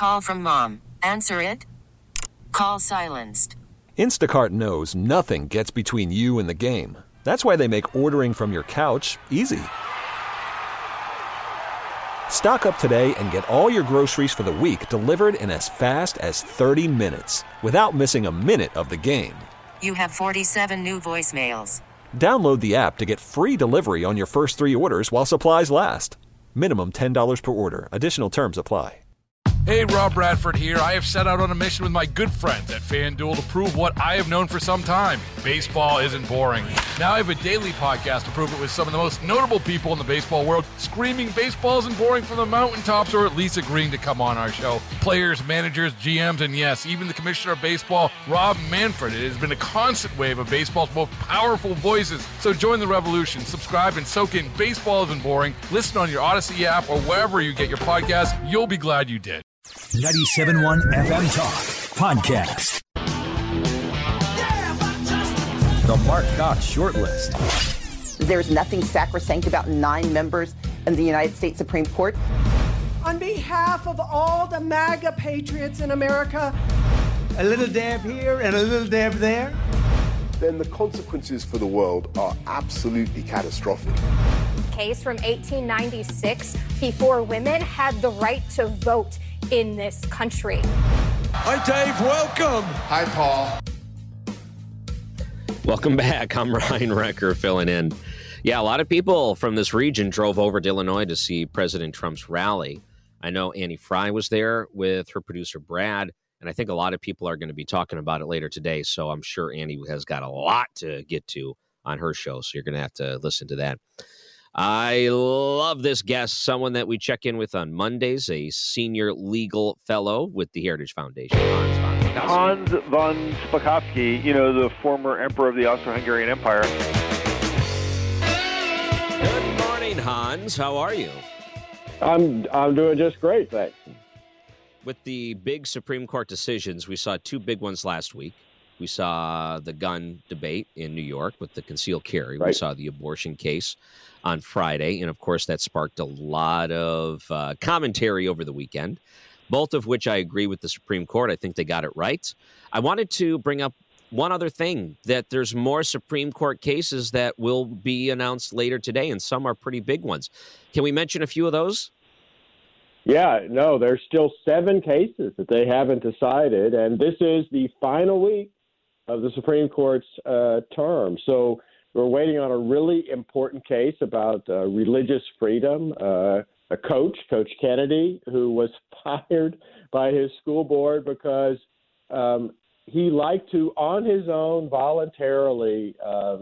Call from mom. Answer it. Call silenced. Instacart knows nothing gets between you and the game. That's why they make ordering from your couch easy. Stock up today and get all your groceries for the week delivered in as fast as 30 minutes without missing a minute of the game. You have 47 new voicemails. Download the app to get free delivery on your first 3 orders while supplies last. Minimum $10 per order. Additional terms apply. Hey, Rob Bradford here. I have set out on a mission with my good friends at FanDuel to prove what I have known for some time. Baseball isn't boring. Now I have a daily podcast to prove it with some of the most notable people in the baseball world, screaming baseball isn't boring from the mountaintops, or at least agreeing to come on our show. Players, managers, GMs, and yes, even the commissioner of baseball, Rob Manfred. It has been a constant wave of baseball's most powerful voices. So join the revolution. Subscribe and soak in Baseball Isn't Boring. Listen on your Odyssey app or wherever you get your podcasts. You'll be glad you did. 97.1 FM Talk Podcast. The Mark Cox Shortlist. There's nothing sacrosanct about 9 members in the United States Supreme Court. On behalf of all the MAGA patriots in America, a little dab here and a little dab there, then the consequences for the world are absolutely catastrophic. Case from 1896, before women had the right to vote in this country. Hi, Dave. Welcome. Hi, Paul. Welcome back. I'm Ryan Wrecker filling in. Yeah, a lot of people from this region drove over to Illinois to see President Trump's rally. I know Annie Fry was there with her producer, Brad, and I think a lot of people are going to be talking about it later today, so I'm sure Annie has got a lot to get to on her show, so you're going to have to listen to that. I love this guest, someone that we check in with on Mondays, a senior legal fellow with the Heritage Foundation, Hans von Spakovsky, the former emperor of the Austro-Hungarian Empire. Good morning, Hans. How are you? I'm doing just great, thanks. With the big Supreme Court decisions, we saw 2 big ones last week. We saw the gun debate in New York with the concealed carry. Right. We saw the abortion case on Friday. And, of course, that sparked a lot of commentary over the weekend, both of which I agree with the Supreme Court. I think they got it right. I wanted to bring up one other thing, that there's more Supreme Court cases that will be announced later today, and some are pretty big ones. Can we mention a few of those? Yeah, no, there's still 7 cases that they haven't decided, and this is the final week of the Supreme Court's term. So we're waiting on a really important case about religious freedom. A coach, Coach Kennedy, who was fired by his school board because he liked to, on his own, voluntarily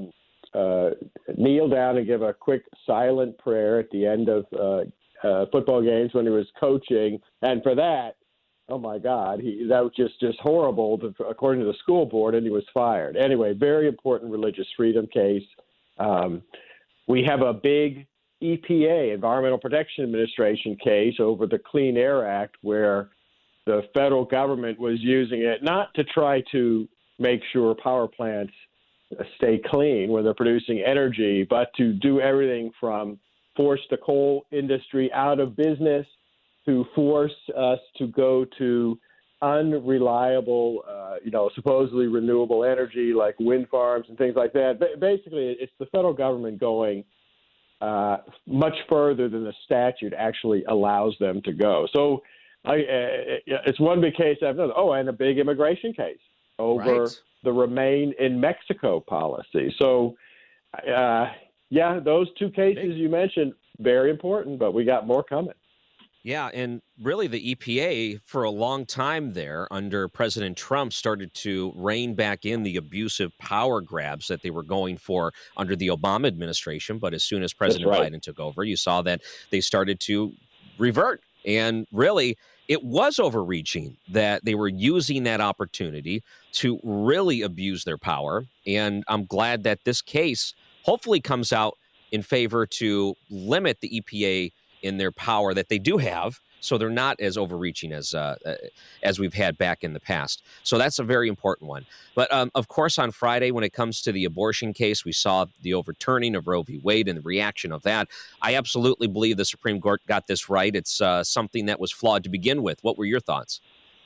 kneel down and give a quick silent prayer at the end of football games when he was coaching. And for that, oh, my God, that was just horrible, according to the school board, and he was fired. Anyway, very important religious freedom case. We have a big EPA, Environmental Protection Administration case over the Clean Air Act, where the federal government was using it not to try to make sure power plants stay clean when they're producing energy, but to do everything from force the coal industry out of business to force us to go to unreliable, supposedly renewable energy like wind farms and things like that. Basically, it's the federal government going much further than the statute actually allows them to go. So it's one big case after another. Oh, and a big immigration case over the Remain in Mexico policy. So, those 2 cases you mentioned, very important, but we got more coming. Yeah, and really the EPA for a long time there under President Trump started to rein back in the abusive power grabs that they were going for under the Obama administration. But as soon as President Biden took over, you saw that they started to revert. And really, it was overreaching that they were using that opportunity to really abuse their power. And I'm glad that this case hopefully comes out in favor to limit the EPA in their power that they do have So they're not as overreaching as we've had back in the past. So that's a very important one. But, of course, on Friday, when it comes to the abortion case, we saw the overturning of Roe v. Wade and the reaction of that. I absolutely believe the Supreme Court got this right. It's something that was flawed to begin with. What were your thoughts?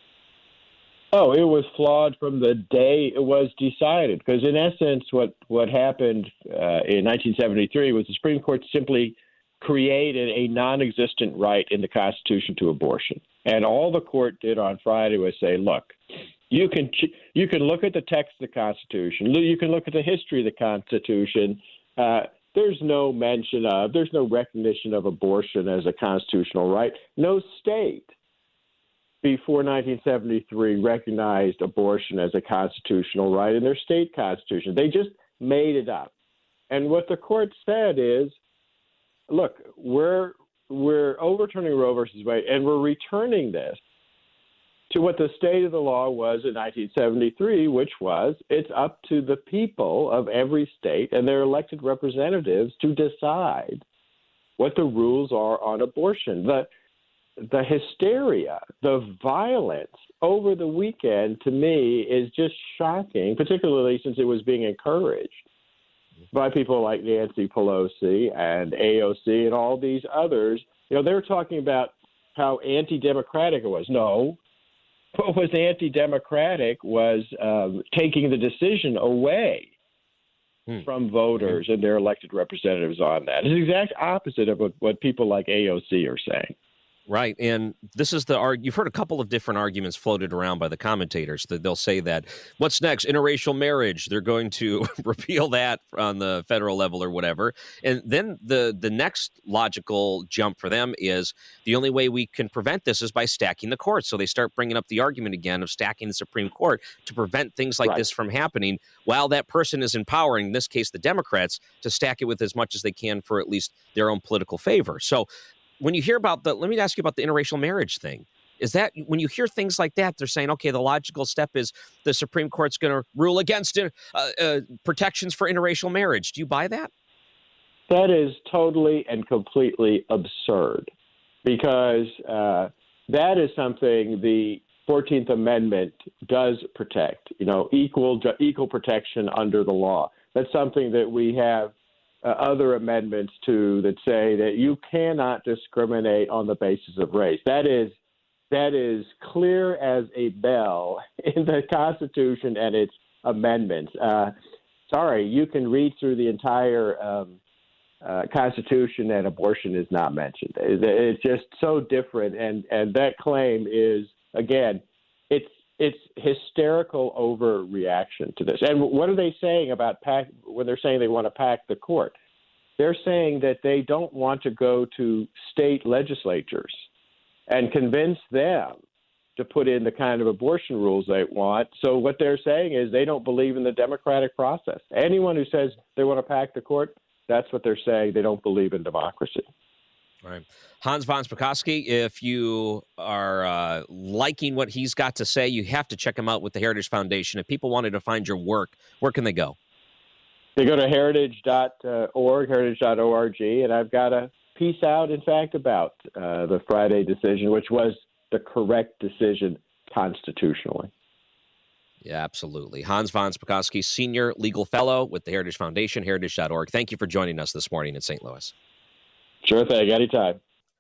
Oh, it was flawed from the day it was decided. Because in essence, what happened in 1973 was the Supreme Court simply created a non-existent right in the Constitution to abortion. And all the court did on Friday was say, look, you can look at the text of the Constitution. You can look at the history of the Constitution. There's no recognition of abortion as a constitutional right. No state before 1973 recognized abortion as a constitutional right in their state constitution. They just made it up. And what the court said is, look, we're overturning Roe versus Wade, and we're returning this to what the state of the law was in 1973, which was it's up to the people of every state and their elected representatives to decide what the rules are on abortion. The hysteria, the violence over the weekend, to me, is just shocking, particularly since it was being encouraged by people like Nancy Pelosi and AOC and all these others. You know, they were talking about how anti-democratic it was. No, what was anti-democratic was taking the decision away from voters and their elected representatives on that. It's the exact opposite of what people like AOC are saying. Right. And this is you've heard a couple of different arguments floated around by the commentators that they'll say that what's next? Interracial marriage. They're going to repeal that on the federal level or whatever. And then the next logical jump for them is the only way we can prevent this is by stacking the courts. So they start bringing up the argument again of stacking the Supreme Court to prevent things like this from happening while that person is empowering, in this case, the Democrats, to stack it with as much as they can for at least their own political favor. So when you hear about let me ask you about the interracial marriage thing. Is that when you hear things like that, they're saying, okay, the logical step is the Supreme Court's going to rule against protections for interracial marriage. Do you buy that? That is totally and completely absurd because that is something the 14th Amendment does protect, equal protection under the law. That's something that we have other amendments to that say that you cannot discriminate on the basis of race. That is clear as a bell in the Constitution and its amendments. You can read through the entire Constitution and abortion is not mentioned. It's just so different, and that claim is, again, it's hysterical overreaction to this. And what are they saying about when they're saying they want to pack the court? They're saying that they don't want to go to state legislatures and convince them to put in the kind of abortion rules they want. So what they're saying is they don't believe in the democratic process. Anyone who says they want to pack the court, that's what they're saying. They don't believe in democracy. Right. Hans von Spakovsky, if you are liking what he's got to say, you have to check him out with the Heritage Foundation. If people wanted to find your work, where can they go? They go to heritage.org, heritage.org, and I've got a piece out, in fact, about the Friday decision, which was the correct decision constitutionally. Yeah, absolutely. Hans von Spakovsky, Senior Legal Fellow with the Heritage Foundation, heritage.org. Thank you for joining us this morning in St. Louis. Sure thing. Anytime.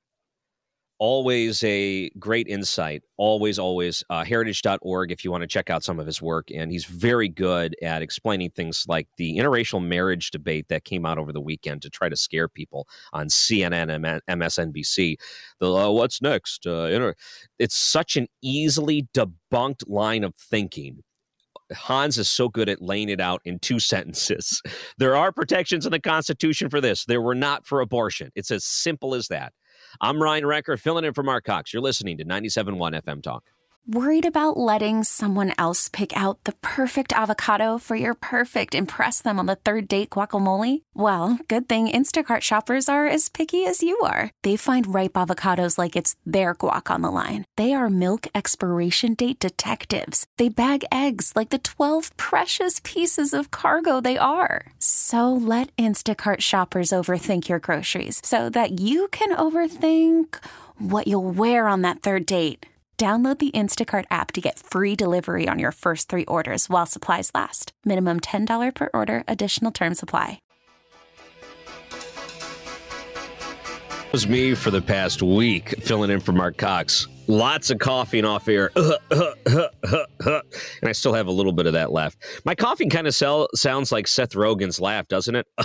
Always a great insight. Always. Heritage.org if you want to check out some of his work. And he's very good at explaining things like the interracial marriage debate that came out over the weekend to try to scare people on CNN and MSNBC. What's next? It's such an easily debunked line of thinking. Hans is so good at laying it out in two sentences. There are protections in the Constitution for this. There were not for abortion. It's as simple as that. I'm Ryan Recker, filling in for Mark Cox. You're listening to 97.1 FM Talk. Worried about letting someone else pick out the perfect avocado for your perfect impress them on the third date guacamole? Well, good thing Instacart shoppers are as picky as you are. They find ripe avocados like it's their guac on the line. They are milk expiration date detectives. They bag eggs like the 12 precious pieces of cargo they are. So let Instacart shoppers overthink your groceries so that you can overthink what you'll wear on that third date. Download the Instacart app to get free delivery on your first 3 orders while supplies last. Minimum $10 per order. Additional terms apply. It was me for the past week filling in for Mark Cox. Lots of coughing off air. And I still have a little bit of that left. My coughing kind of sounds like Seth Rogen's laugh, doesn't it?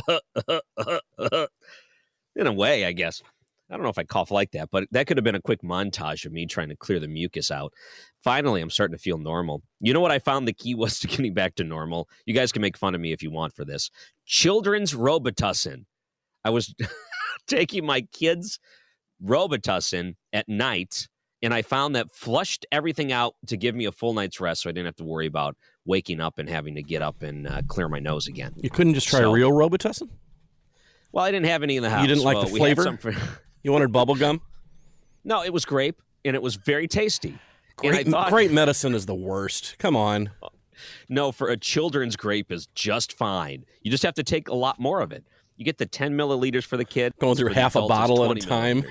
In a way, I guess. I don't know if I cough like that, but that could have been a quick montage of me trying to clear the mucus out. Finally, I'm starting to feel normal. You know what I found the key was to getting back to normal? You guys can make fun of me if you want for this. Children's Robitussin. I was taking my kids' Robitussin at night, and I found that flushed everything out to give me a full night's rest so I didn't have to worry about waking up and having to get up and clear my nose again. You couldn't just try real Robitussin? Well, I didn't have any in the house. You didn't like the flavor? You wanted bubble gum? No, it was grape, and it was very tasty. Grape medicine is the worst. Come on. No, for a children's grape is just fine. You just have to take a lot more of it. You get the 10 milliliters for the kid. Going through half a bottle at a time.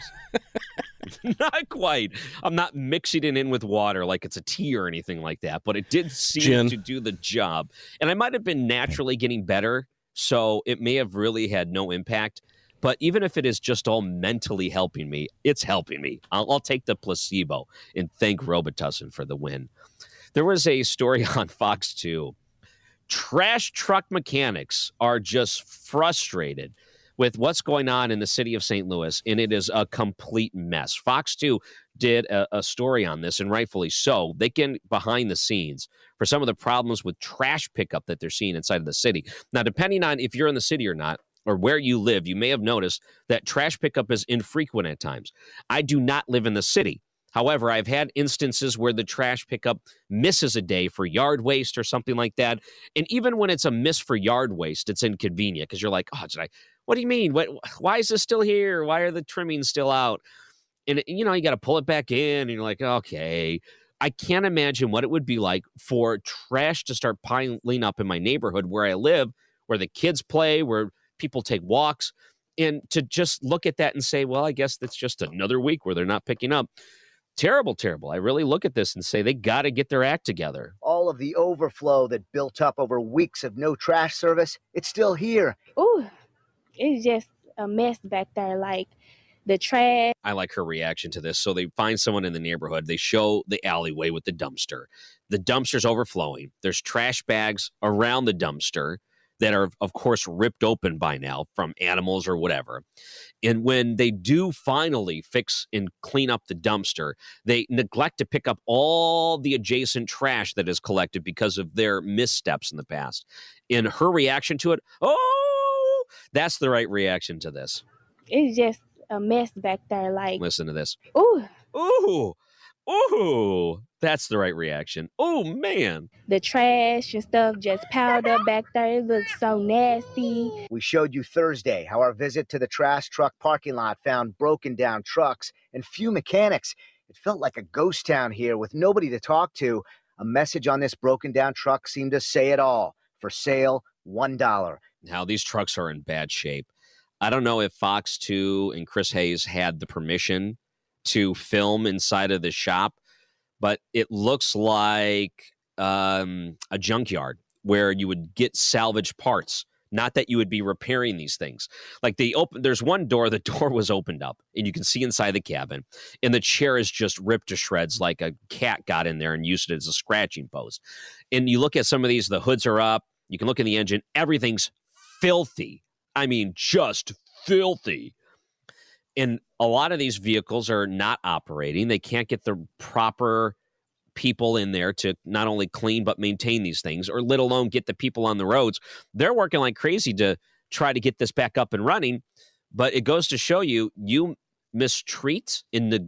Not quite. I'm not mixing it in with water like it's a tea or anything like that, but it did seem to do the job. And I might have been naturally getting better, so it may have really had no impact. But even if it is just all mentally helping me, it's helping me. I'll take the placebo and thank Robitussin for the win. There was a story on Fox 2. Trash truck mechanics are just frustrated with what's going on in the city of St. Louis, and it is a complete mess. Fox 2 did a story on this, and rightfully so. They get behind the scenes for some of the problems with trash pickup that they're seeing inside of the city. Now, depending on if you're in the city or not, or where you live, you may have noticed that trash pickup is infrequent at times. I do not live in the city. However, I've had instances where the trash pickup misses a day for yard waste or something like that. And even when it's a miss for yard waste, it's inconvenient because you're like, what do you mean? Why is this still here? Why are the trimmings still out? And, you got to pull it back in and you're like, okay. I can't imagine what it would be like for trash to start piling up in my neighborhood where I live, where the kids play, where people take walks, and to just look at that and say, well, I guess that's just another week where they're not picking up. Terrible, terrible. I really look at this and say they got to get their act together. All of the overflow that built up over weeks of no trash service, it's still here. Ooh, it's just a mess back there, like the trash. I like her reaction to this. So they find someone in the neighborhood. They show the alleyway with the dumpster. The dumpster's overflowing. There's trash bags around the dumpster that are, of course, ripped open by now from animals or whatever. And when they do finally fix and clean up the dumpster, they neglect to pick up all the adjacent trash that is collected because of their missteps in the past. And her reaction to it, oh, that's the right reaction to this. It's just a mess back there. Like, listen to this. Ooh. Ooh. Ooh, that's the right reaction. Oh, man. The trash and stuff just piled up back there. It looks so nasty. We showed you Thursday how our visit to the trash truck parking lot found broken down trucks and few mechanics. It felt like a ghost town here with nobody to talk to. A message on this broken down truck seemed to say it all. For sale, $1. Now, these trucks are in bad shape. I don't know if Fox 2 and Chris Hayes had the permission to film inside of the shop, but it looks like a junkyard where you would get salvage parts, not that you would be repairing these things. Like there's one door, the door was opened up and you can see inside the cabin and the chair is just ripped to shreds like a cat got in there and used it as a scratching post. And you look at some of these, the hoods are up, you can look in the engine, everything's filthy. I mean, just filthy. And a lot of these vehicles are not operating. They can't get the proper people in there to not only clean but maintain these things, or let alone get the people on the roads. They're working like crazy to try to get this back up and running. But it goes to show you mistreat and neglect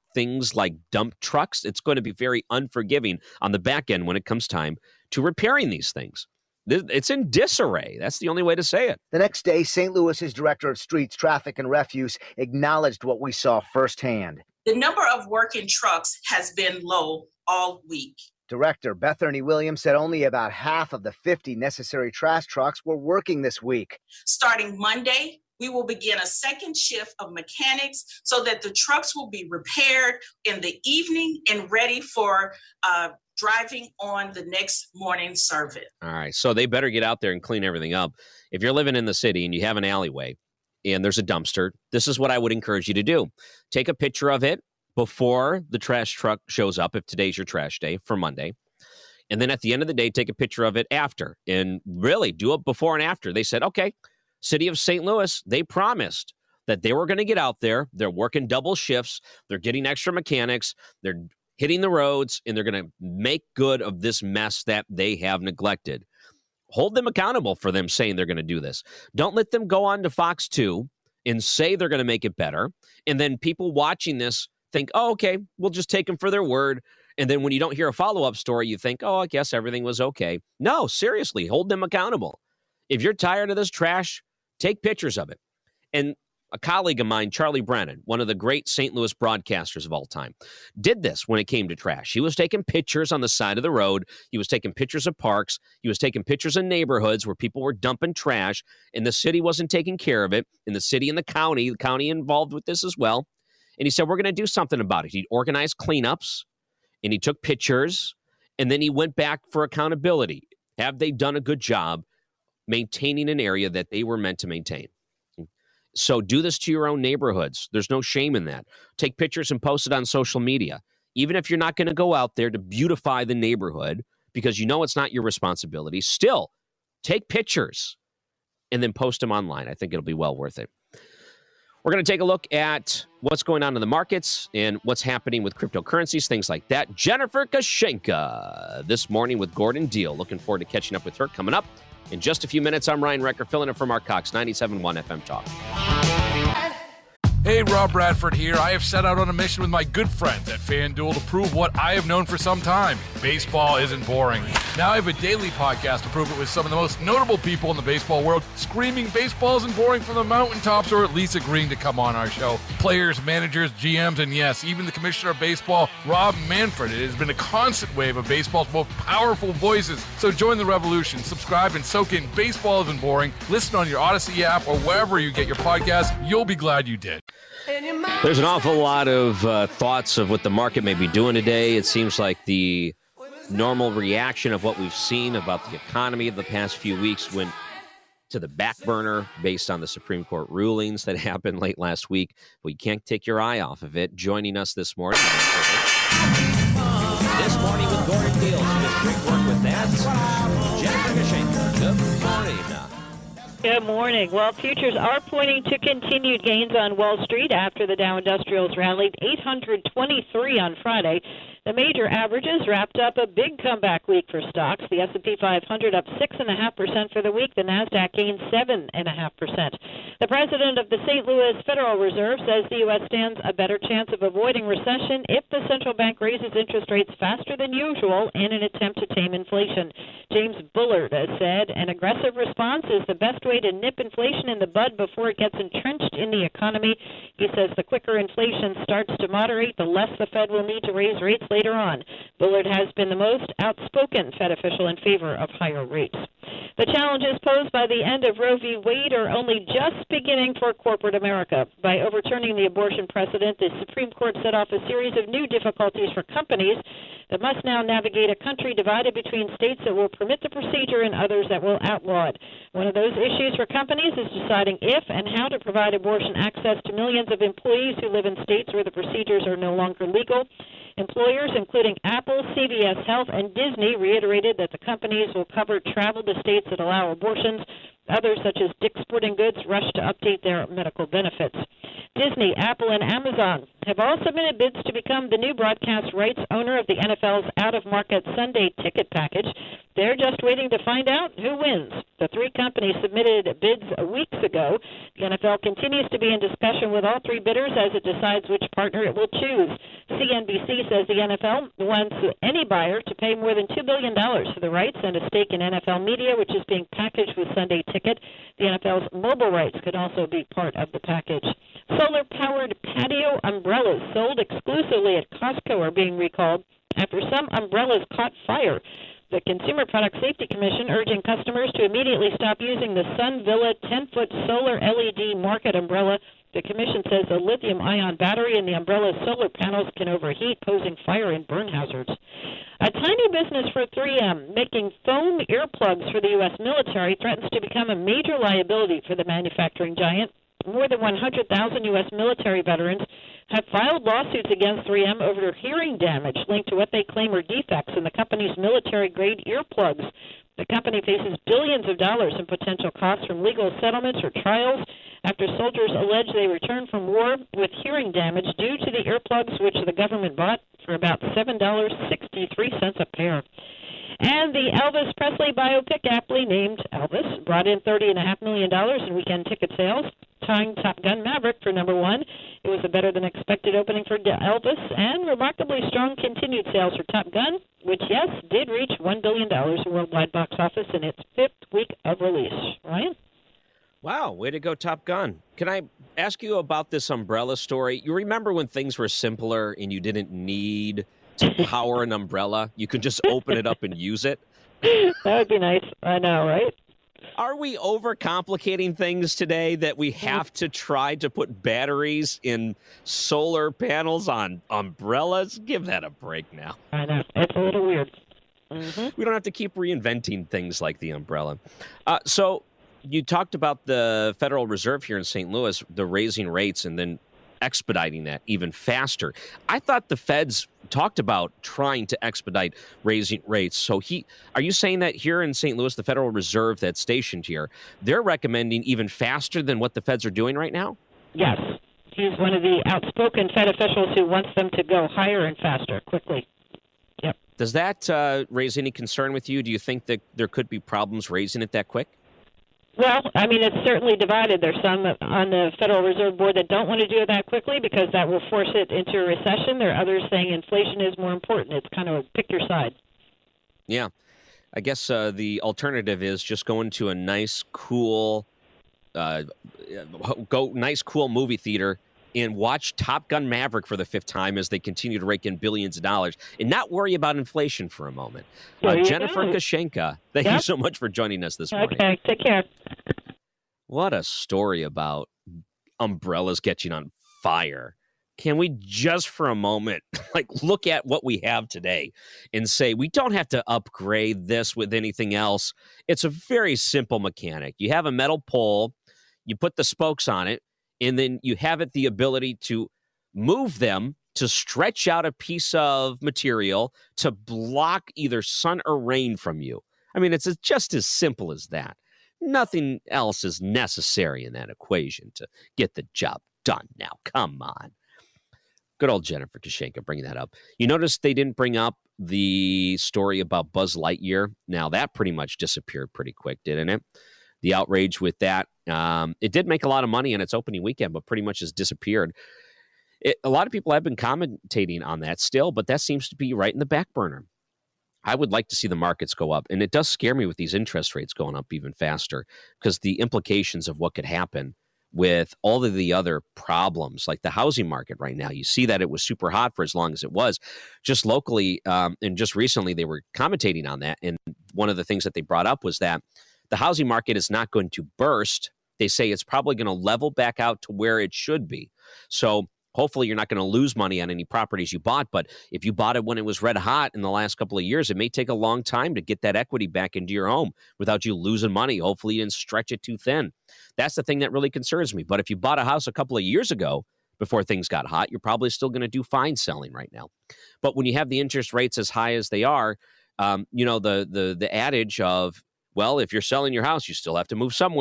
things like dump trucks, it's going to be very unforgiving on the back end when it comes time to repairing these things. It's in disarray. That's the only way to say it. The next day, St. Louis's director of streets, traffic, and refuse acknowledged what we saw firsthand. The number of working trucks has been low all week. Director Beth Ernie Williams said only about half of the 50 necessary trash trucks were working this week. Starting Monday, we will begin a second shift of mechanics so that the trucks will be repaired in the evening and ready for driving on the next morning's service. All right, so they better get out there and clean everything up. If you're living in the city and you have an alleyway and there's a dumpster, this is what I would encourage you to do. Take a picture of it before the trash truck shows up, if today's your trash day for Monday. And then at the end of the day, take a picture of it after. And really, do it before and after. They said, okay, City of St. Louis, they promised that they were going to get out there. They're working double shifts. They're getting extra mechanics. They're hitting the roads, and they're going to make good of this mess that they have neglected. Hold them accountable for them saying they're going to do this. Don't let them go on to Fox 2 and say they're going to make it better. And then people watching this think, oh, okay, we'll just take them for their word. And then when you don't hear a follow-up story, you think, oh, I guess everything was okay. No, seriously, hold them accountable. If you're tired of this trash, take pictures of it. And a colleague of mine, Charlie Brennan, one of the great St. Louis broadcasters of all time, did this when it came to trash. He was taking pictures on the side of the road. He was taking pictures of parks. He was taking pictures of neighborhoods where people were dumping trash, and the city wasn't taking care of it. And the city and the county involved with this as well. And he said, we're going to do something about it. He organized cleanups, and he took pictures, and then he went back for accountability. Have they done a good job maintaining an area that they were meant to maintain? So do this to your own neighborhoods. There's no shame in that. Take pictures and post it on social media. Even if you're not going to go out there to beautify the neighborhood because you know it's not your responsibility, still take pictures and then post them online. I think it'll be well worth it. We're going to take a look at what's going on in the markets and what's happening with cryptocurrencies, things like that. Jennifer Kashenka this morning with Gordon Deal. Looking forward to catching up with her coming up in just a few minutes. I'm Ryan Recker, filling in for Mark Cox, 97.1 FM Talk. Hey, Rob Bradford here. I have set out on a mission with my good friends at FanDuel to prove what I have known for some time. Baseball isn't boring. Now I have a daily podcast to prove it with some of the most notable people in the baseball world, screaming baseball isn't boring from the mountaintops, or at least agreeing to come on our show. Players, managers, GMs, and yes, even the commissioner of baseball, Rob Manfred. It has been a constant wave of baseball's most powerful voices. So join the revolution. Subscribe and soak in Baseball Isn't Boring. Listen on your Odyssey app or wherever you get your podcasts. You'll be glad you did. There's an awful lot of thoughts of what the market may be doing today. It seems like the normal reaction of what we've seen about the economy of the past few weeks went to the back burner based on the Supreme Court rulings that happened late last week. But you can't take your eye off of it. Joining us this morning. This morning with Gordon Deal. She does great work with that. Jennifer Kashenka. Good morning. Good morning. Well, futures are pointing to continued gains on Wall Street after the Dow Industrials rallied 823 on Friday. The major averages wrapped up a big comeback week for stocks. The S&P 500 up 6.5% for the week. The Nasdaq gained 7.5%. The president of the St. Louis Federal Reserve says the U.S. stands a better chance of avoiding recession if the central bank raises interest rates faster than usual in an attempt to tame inflation. James Bullard has said an aggressive response is the best way to nip inflation in the bud before it gets entrenched in the economy. He says the quicker inflation starts to moderate, the less the Fed will need to raise rates later on. Bullard has been the most outspoken Fed official in favor of higher rates. The challenges posed by the end of Roe v. Wade are only just beginning for corporate America. By overturning the abortion precedent, the Supreme Court set off a series of new difficulties for companies that must now navigate a country divided between states that will permit the procedure and others that will outlaw it. One of those issues for companies is deciding if and how to provide abortion access to millions of employees who live in states where the procedures are no longer legal. Employers, including Apple, CVS Health, and Disney, reiterated that the companies will cover travel to states that allow abortions. Others, such as Dick's Sporting Goods, rushed to update their medical benefits. Disney, Apple, and Amazon have all submitted bids to become the new broadcast rights owner of the NFL's out-of-market Sunday ticket package. They're just waiting to find out who wins. The three companies submitted bids weeks ago. The NFL continues to be in discussion with all three bidders as it decides which partner it will choose. CNBC says the NFL wants any buyer to pay more than $2 billion for the rights and a stake in NFL Media, which is being packaged with Sunday Ticket. The NFL's mobile rights could also be part of the package. Solar-powered patio umbrellas sold exclusively at Costco are being recalled after some umbrellas caught fire. The Consumer Product Safety Commission urging customers to immediately stop using the Sun Villa 10-foot solar LED market umbrella. The commission says a lithium-ion battery in the umbrella's solar panels can overheat, posing fire and burn hazards. A tiny business for 3M, making foam earplugs for the U.S. military, threatens to become a major liability for the manufacturing giant. More than 100,000 U.S. military veterans have filed lawsuits against 3M over hearing damage linked to what they claim are defects in the company's military-grade earplugs. The company faces billions of dollars in potential costs from legal settlements or trials after soldiers allege they returned from war with hearing damage due to the earplugs, which the government bought for about $7.63 a pair. And the Elvis Presley biopic, aptly named Elvis, brought in $30.5 million in weekend ticket sales, tying Top Gun Maverick for number one. It was a better-than-expected opening for Elvis, and remarkably strong continued sales for Top Gun, which, yes, did reach $1 billion in worldwide box office in its fifth week of release. Ryan? Wow, way to go, Top Gun. Can I ask you about this umbrella story? You remember when things were simpler and you didn't need to power an umbrella? You could just open it up and use it? That would be nice. I know, right? Are we overcomplicating things today that we have to try to put batteries in solar panels on umbrellas? Give that a break now. I know. It's a little weird. Mm-hmm. We don't have to keep reinventing things like the umbrella. So you talked about the Federal Reserve here in St. Louis, the raising rates and then expediting that even faster. I thought the Feds talked about trying to expedite raising rates. So are you saying that here in St. Louis, the Federal Reserve that's stationed here, they're recommending even faster than what the Feds are doing right now? Yes. He's one of the outspoken Fed officials who wants them to go higher and faster, quickly. Yep. Does that raise any concern with you? Do you think that there could be problems raising it that quick? Well, I mean, it's certainly divided. There's some on the Federal Reserve Board that don't want to do it that quickly because that will force it into a recession. There are others saying inflation is more important. It's kind of a pick your side. Yeah. I guess the alternative is just going to a nice, cool movie theater and watch Top Gun Maverick for the fifth time as they continue to rake in billions of dollars and not worry about inflation for a moment. Jennifer Kashenka, thank you so much for joining us this morning. Okay, take care. What a story about umbrellas catching on fire. Can we just for a moment look at what we have today and say we don't have to upgrade this with anything else? It's a very simple mechanic. You have a metal pole, you put the spokes on it, and then you have the ability to move them to stretch out a piece of material to block either sun or rain from you. I mean, it's just as simple as that. Nothing else is necessary in that equation to get the job done. Now, come on. Good old Jennifer Kashenka bringing that up. You notice they didn't bring up the story about Buzz Lightyear. Now, that pretty much disappeared pretty quick, didn't it? The outrage with that. It did make a lot of money in its opening weekend, but pretty much has disappeared. A lot of people have been commentating on that still, but that seems to be right in the back burner. I would like to see the markets go up, and it does scare me with these interest rates going up even faster because the implications of what could happen with all of the other problems, like the housing market right now. You see that it was super hot for as long as it was. Just locally and just recently, they were commentating on that, and one of the things that they brought up was that the housing market is not going to burst. They say it's probably going to level back out to where it should be. So hopefully you're not going to lose money on any properties you bought. But if you bought it when it was red hot in the last couple of years, it may take a long time to get that equity back into your home without you losing money. Hopefully you didn't stretch it too thin. That's the thing that really concerns me. But if you bought a house a couple of years ago before things got hot, you're probably still going to do fine selling right now. But when you have the interest rates as high as they are, the adage of, well, if you're selling your house, you still have to move somewhere.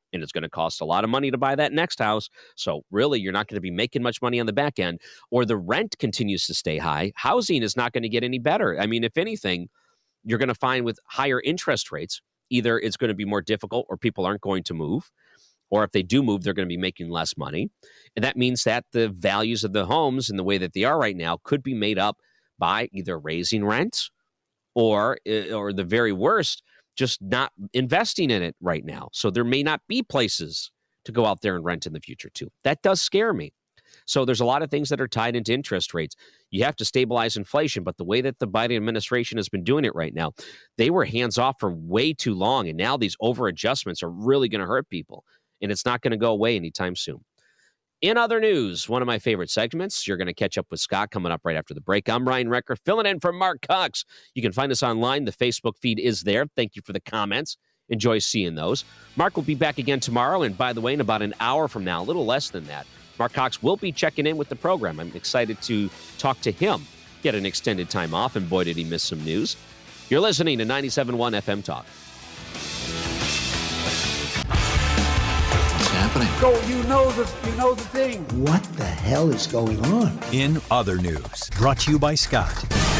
and it's going to cost a lot of money to buy that next house. So really, you're not going to be making much money on the back end, or the rent continues to stay high. Housing is not going to get any better. I mean, if anything, you're going to find with higher interest rates, either it's going to be more difficult or people aren't going to move, or if they do move, they're going to be making less money. And that means that the values of the homes in the way that they are right now could be made up by either raising rents or the very worst, just not investing in it right now. So there may not be places to go out there and rent in the future too. That does scare me. So there's a lot of things that are tied into interest rates. You have to stabilize inflation, but the way that the Biden administration has been doing it right now, they were hands off for way too long. And now these over adjustments are really going to hurt people. And it's not going to go away anytime soon. In other news, one of my favorite segments, you're going to catch up with Scott coming up right after the break. I'm Ryan Recker, filling in for Mark Cox. You can find us online. The Facebook feed is there. Thank you for the comments. Enjoy seeing those. Mark will be back again tomorrow. And by the way, in about an hour from now, a little less than that, Mark Cox will be checking in with the program. I'm excited to talk to him. Get an extended time off, and boy, did he miss some news. You're listening to 97.1 FM Talk. Happening. So you know the thing. What the hell is going on? In other news, brought to you by Scott.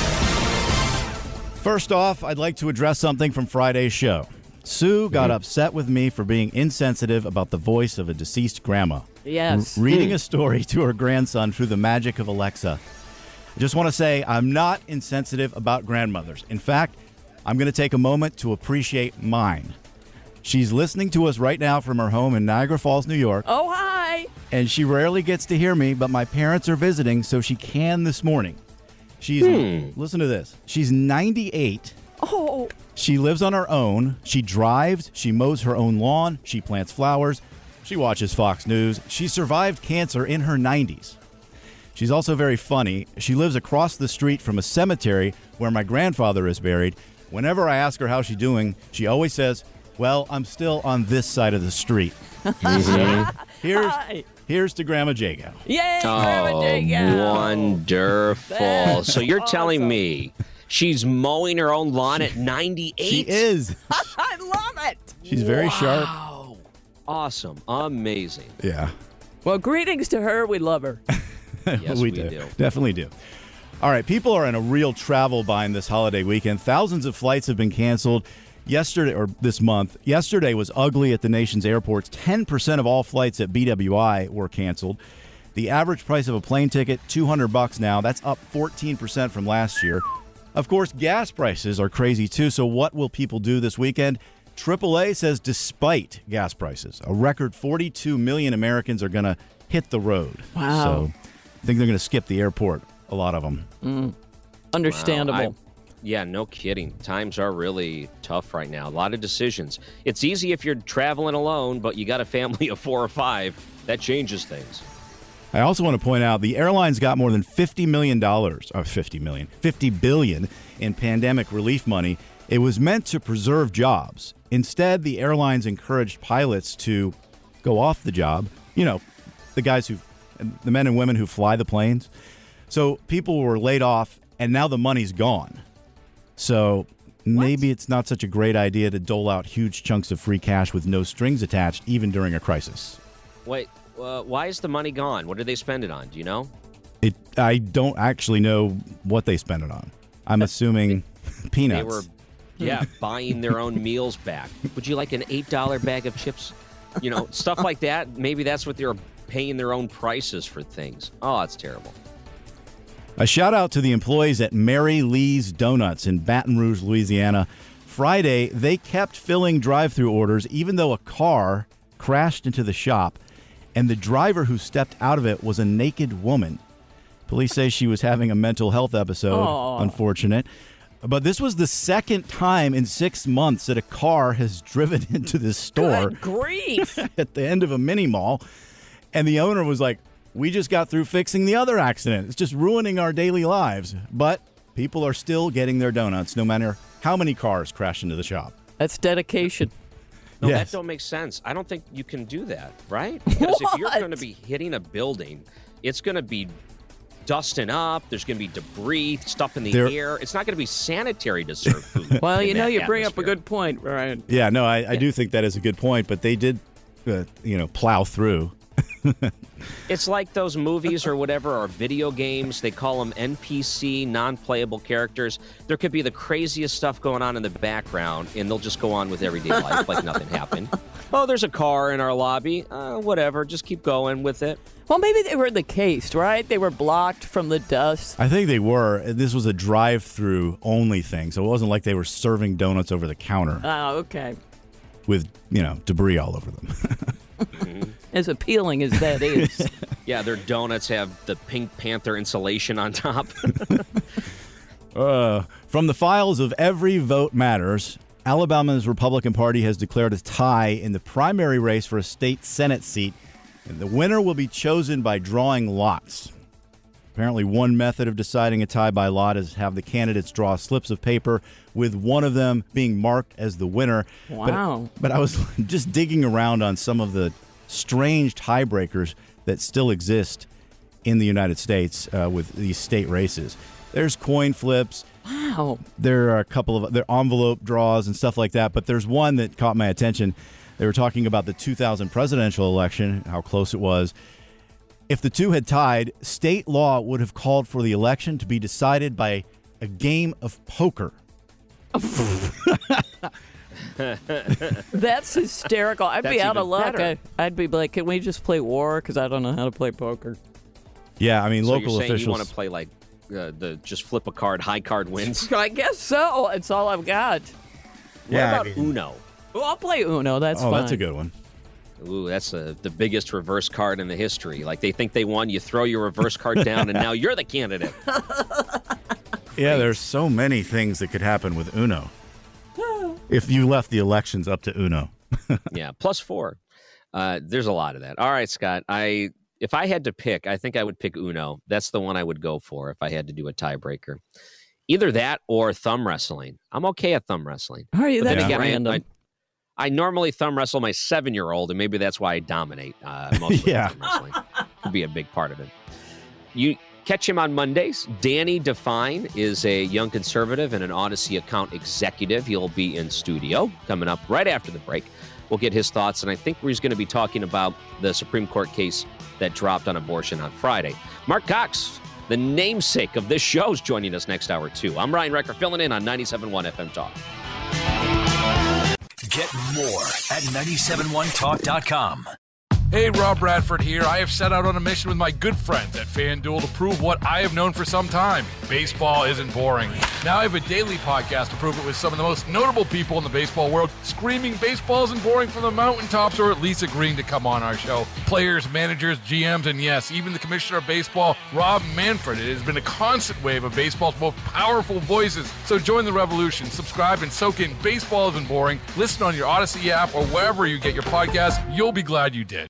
First off, I'd like to address something from Friday's show. Sue got upset with me for being insensitive about the voice of a deceased grandma. Yes. Reading a story to her grandson through the magic of Alexa. I just want to say I'm not insensitive about grandmothers. In fact, I'm going to take a moment to appreciate mine. She's listening to us right now from her home in Niagara Falls, New York. Oh, hi. And she rarely gets to hear me, but my parents are visiting, so she can this morning. She's, listen to this. She's 98. Oh. She lives on her own. She drives. She mows her own lawn. She plants flowers. She watches Fox News. She survived cancer in her 90s. She's also very funny. She lives across the street from a cemetery where my grandfather is buried. Whenever I ask her how she's doing, she always says, well, I'm still on this side of the street. Here's to Grandma Jago. Yay, Grandma Jago. Wonderful. That's so you're telling me she's mowing her own lawn at 98? She is. I love it. She's very sharp. Awesome. Amazing. Yeah. Well, greetings to her. We love her. Yes, we do. Definitely do. All right, people are in a real travel bind this holiday weekend. Thousands of flights have been canceled yesterday or this month. Yesterday was ugly at the nation's airports. 10% of all flights at BWI were canceled. The average price of a plane ticket, $200 now. That's up 14% from last year. Of course, gas prices are crazy too. So what will people do this weekend? AAA says despite gas prices, a record 42 million Americans are going to hit the road. Wow. So I think they're going to skip the airport, a lot of them. Understandable. Wow, yeah, no kidding. Times are really tough right now. A lot of decisions. It's easy if you're traveling alone, but you got a family of 4 or 5. That changes things. I also want to point out the airlines got more than $50 billion in pandemic relief money. It was meant to preserve jobs. Instead, the airlines encouraged pilots to go off the job. You know, the men and women who fly the planes. So people were laid off, and now the money's gone. So maybe it's not such a great idea to dole out huge chunks of free cash with no strings attached, even during a crisis. Wait, why is the money gone? What did they spend it on? Do you know? I don't actually know what they spent it on. I'm assuming peanuts. They were, buying their own meals back. Would you like an $8 bag of chips? You know, stuff like that. Maybe that's what they're paying their own prices for things. Oh, that's terrible. A shout out to the employees at Mary Lee's Donuts in Baton Rouge, Louisiana. Friday, they kept filling drive-thru orders even though a car crashed into the shop, and the driver who stepped out of it was a naked woman. Police say she was having a mental health episode. Aww. Unfortunate. But this was the second time in 6 months that a car has driven into this store. Good grief. At the end of a mini mall. And the owner was like, we just got through fixing the other accident. It's just ruining our daily lives. But people are still getting their donuts, no matter how many cars crash into the shop. That's dedication. No, Yes. that don't make sense. I don't think you can do that, right? Because if you're going to be hitting a building, it's going to be dusting up. There's going to be debris, stuff in the air. It's not going to be sanitary to serve food. Well, you know, you bring up a good point, Ryan. Yeah, no, I do think that is a good point. But they did plow through. It's like those movies or whatever, or video games. They call them NPC, non-playable characters. There could be the craziest stuff going on in the background, and they'll just go on with everyday life like nothing happened. Oh, there's a car in our lobby. Whatever, just keep going with it. Well, maybe they were in the case, right? They were blocked from the dust. I think they were. This was a drive-through only thing, so it wasn't like they were serving donuts over the counter. Oh, okay. With, debris all over them. As appealing as that is. Yeah, their donuts have the Pink Panther insulation on top. From the files of Every Vote Matters, Alabama's Republican Party has declared a tie in the primary race for a state Senate seat, and the winner will be chosen by drawing lots. Apparently, one method of deciding a tie by lot is have the candidates draw slips of paper, with one of them being marked as the winner. Wow. But I was just digging around on some of the strange tiebreakers that still exist in the United States with these state races. There's coin flips. Wow. There are a couple of envelope draws and stuff like that, but there's one that caught my attention. They were talking about the 2000 presidential election, how close it was. If the two had tied, state law would have called for the election to be decided by a game of poker. That's hysterical. I'd be out of luck. I'd be like, can we just play war? Because I don't know how to play poker. Yeah, I mean, so local you're saying officials. You want to play like just flip a card, high card wins? I guess so. It's all I've got. What about Uno? Well, I'll play Uno. That's fine. Oh, that's a good one. Ooh, that's the biggest reverse card in the history. Like, they think they won, you throw your reverse card down, and now you're the candidate. Yeah, there's so many things that could happen with Uno. If you left the elections up to Uno. Yeah, +4. There's a lot of that. All right, Scott. If I had to pick, I think I would pick Uno. That's the one I would go for if I had to do a tiebreaker. Either that or thumb wrestling. I'm okay at thumb wrestling. Are you? That's random. I normally thumb wrestle my 7-year-old, and maybe that's why I dominate mostly. Yeah. Thumb wrestling could be a big part of it. You catch him on Mondays. Danny Define is a young conservative and an Odyssey account executive. He'll be in studio coming up right after the break. We'll get his thoughts, and I think he's going to be talking about the Supreme Court case that dropped on abortion on Friday. Mark Cox, the namesake of this show, is joining us next hour, too. I'm Ryan Recker, filling in on 97.1 FM Talk. Get more at 971talk.com. Hey, Rob Bradford here. I have set out on a mission with my good friends at FanDuel to prove what I have known for some time. Baseball isn't boring. Now I have a daily podcast to prove it with some of the most notable people in the baseball world, screaming baseball isn't boring from the mountaintops, or at least agreeing to come on our show. Players, managers, GMs, and yes, even the commissioner of baseball, Rob Manfred. It has been a constant wave of baseball's most powerful voices. So join the revolution. Subscribe and soak in Baseball Isn't Boring. Listen on your Odyssey app or wherever you get your podcasts. You'll be glad you did.